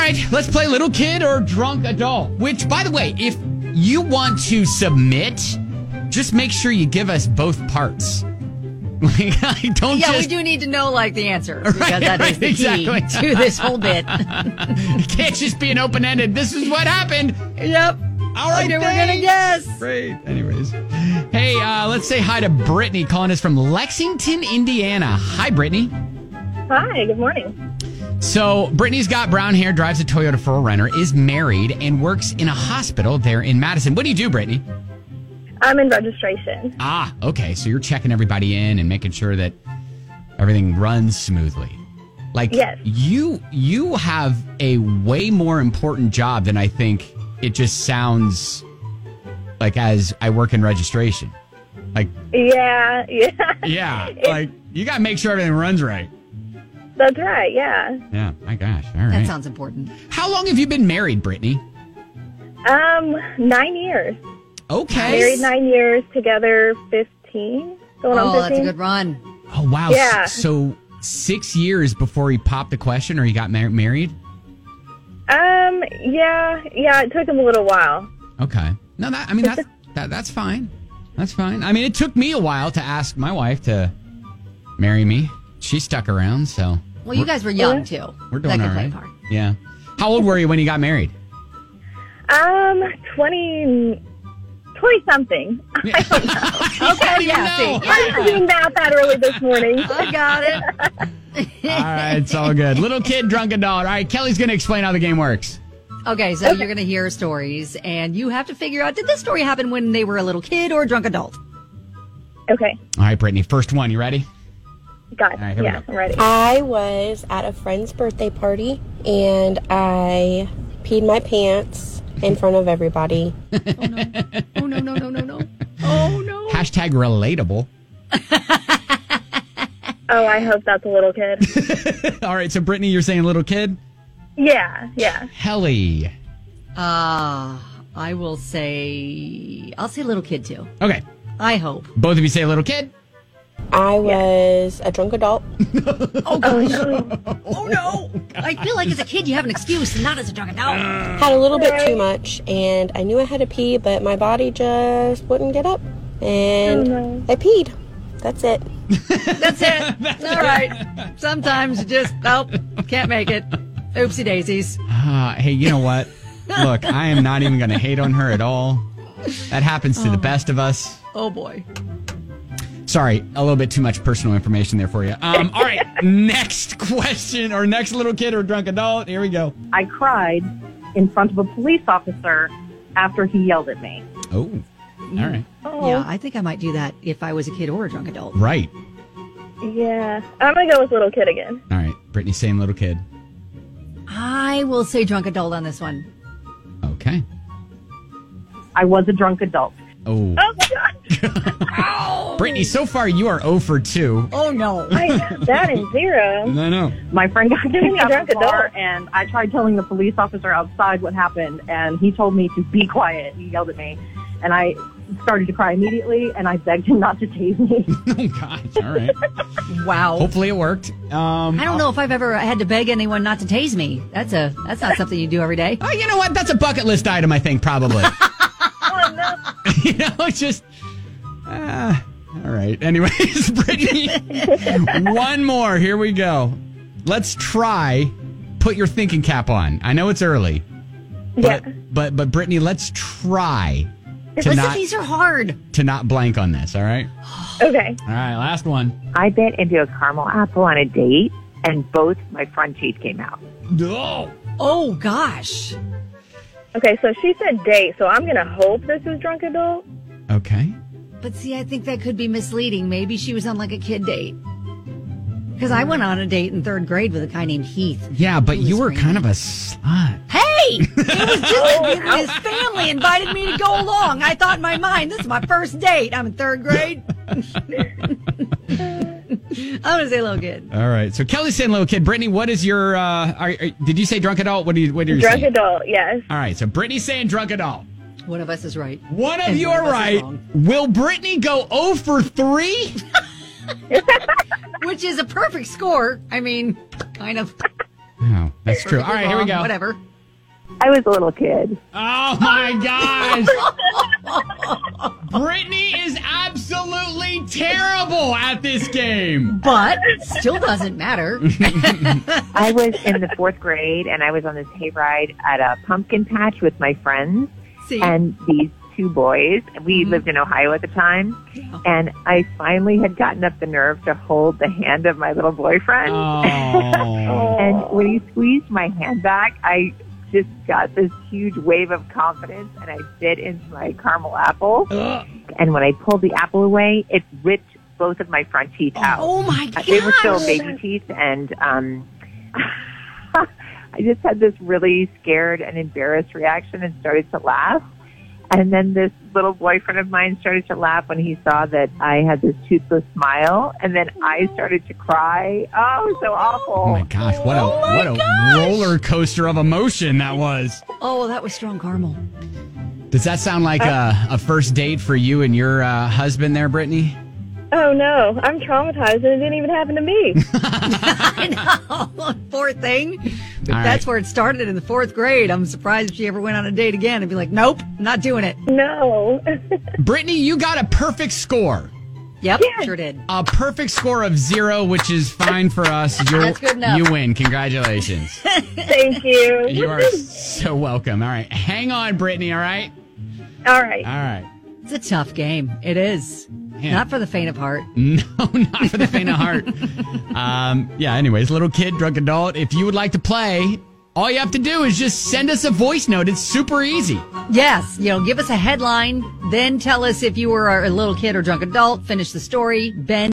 right, let's play little kid or drunk adult. Which, by the way, if you want to submit, just make sure you give us both parts. We do need to know, the answer, because that is the key to this whole bit. It can't just be an open-ended, this is what happened. Yep. All right, we're going to guess. Great. Anyways. Hey, let's say hi to Brittany calling us from Lexington, Indiana. Hi, Brittany. Hi, good morning. So, Brittany's got brown hair, drives a Toyota 4Runner, is married, and works in a hospital there in Madison. What do you do, Brittany? I'm in registration. Ah, okay. So you're checking everybody in and making sure that everything runs smoothly. Yes. You have a way more important job than I think it just sounds like as I work in registration. Yeah. Yeah, you got to make sure everything runs right. That's right, yeah. Yeah, my gosh. All right. That sounds important. How long have you been married, Brittany? 9 years. Okay. Married 9 years, together 15. Going on 15. That's a good run. Oh, wow. Yeah. So 6 years before he popped the question or he got married? Yeah, it took him a little while. Okay. No, that's fine. That's fine. I mean, it took me a while to ask my wife to marry me. She stuck around, so. Well, you guys were young, too. We're doing that all right. Play part. Yeah. How old were you when you got married? 20-something. I don't know. Okay, yeah. See, I didn't do math that early this morning. I got it. All right, it's all good. Little kid, drunk adult. All right, Kelly's going to explain how the game works. Okay, so you're going to hear stories, and you have to figure out, did this story happen when they were a little kid or a drunk adult? Okay. All right, Brittany, first one. You ready? Got it. All right, here we go. I'm ready. I was at a friend's birthday party, and I peed my pants in front of everybody. Oh, no. Oh, no. Oh, no. Hashtag relatable. Oh, I hope that's a little kid. All right, so Brittany, you're saying little kid? Yeah. Helly. I'll say little kid, too. Okay. I hope. Both of you say little kid? I was a drunk adult. Oh, gosh. Oh, no. I feel like as a kid you have an excuse, not as a drunk adult. Had a little bit too much, and I knew I had to pee, but my body just wouldn't get up. And I peed. That's it. That's it. All right. Sometimes you just, can't make it. Oopsie daisies. Hey, you know what? Look, I am not even going to hate on her at all. That happens to the best of us. Oh, boy. Sorry, a little bit too much personal information there for you. All right, next question, or next little kid or drunk adult. Here we go. I cried in front of a police officer after he yelled at me. Oh, all right. Yeah, I think I might do that if I was a kid or a drunk adult. Right. Yeah. I'm going to go with little kid again. All right, Brittany's saying little kid. I will say drunk adult on this one. Okay. I was a drunk adult. Oh. Oh, my God. Brittany, so far you are 0 for 2. Oh, no. That is 0. No. My friend got kicked a out drunk of the car, adult. and I tried telling the police officer outside what happened, and he told me to be quiet. He yelled at me, and I started to cry immediately, and I begged him not to tase me. Oh, gosh. All right. Wow. Hopefully it worked. I don't know if I've ever had to beg anyone not to tase me. That's not something you do every day. Oh, you know what? That's a bucket list item, I think, probably. Oh, no. It's just... all right. Anyways, Brittany, one more. Here we go. Let's try put your thinking cap on. I know it's early. But, Yeah. but Brittany, let's try These are hard. to not blank on this, all right? Okay. All right, last one. I bit into a caramel apple on a date, and both my front teeth came out. Oh. Oh, gosh. Okay, so she said date, so I'm going to hope this is drunk adult. Okay. But see, I think that could be misleading. Maybe she was on like a kid date. Because I went on a date in 3rd grade with a guy named Heath. Yeah, but He was you were screaming. kind of a slut. Hey! It was just his family invited me to go along. I thought in my mind, this is my first date. I'm in 3rd grade. I'm going to say little kid. All right. So Kelly's saying little kid. Brittany, what is your, did you say drunk adult? What are you Drunk saying? adult, yes. All right. So Brittany's saying drunk adult. One of us is right. One of And you one are of us is right. wrong. Will Brittany go 0 for 3? Which is a perfect score. I mean, kind of. Oh, that's true. All right, here we go. Whatever. I was a little kid. Oh my gosh. Brittany is absolutely terrible at this game. But still doesn't matter. I was in the 4th grade, and I was on this hayride at a pumpkin patch with my friends. See? And these 2 boys. We lived in Ohio at the time. And I finally had gotten up the nerve to hold the hand of my little boyfriend. Oh. And when he squeezed my hand back, I just got this huge wave of confidence, and I bit into my caramel apple. And when I pulled the apple away, it ripped both of my front teeth out. Oh my God. They were still baby teeth, and I just had this really scared and embarrassed reaction and started to laugh. And then this little boyfriend of mine started to laugh when he saw that I had this toothless smile. And then I started to cry. Oh, so awful. Oh my gosh, what a roller coaster of emotion that was. Oh, that was strong caramel. Does that sound like a first date for you and your husband there, Brittany? Oh, no. I'm traumatized, and it didn't even happen to me. I know. Poor thing. All That's right. where it started in the 4th grade. I'm surprised if she ever went on a date again and be like, nope, not doing it. No. Brittany, you got a perfect score. Yep, sure did. A perfect score of 0, which is fine for us. That's good enough. You win. Congratulations. Thank you. You are so welcome. All right. Hang on, Brittany, all right? All right. All right. It's a tough game. It is. Yeah. Not for the faint of heart. No, not for the faint of heart. Anyways, little kid, drunk adult. If you would like to play, all you have to do is just send us a voice note. It's super easy. Yes, give us a headline, then tell us if you were a little kid or drunk adult, finish the story, Ben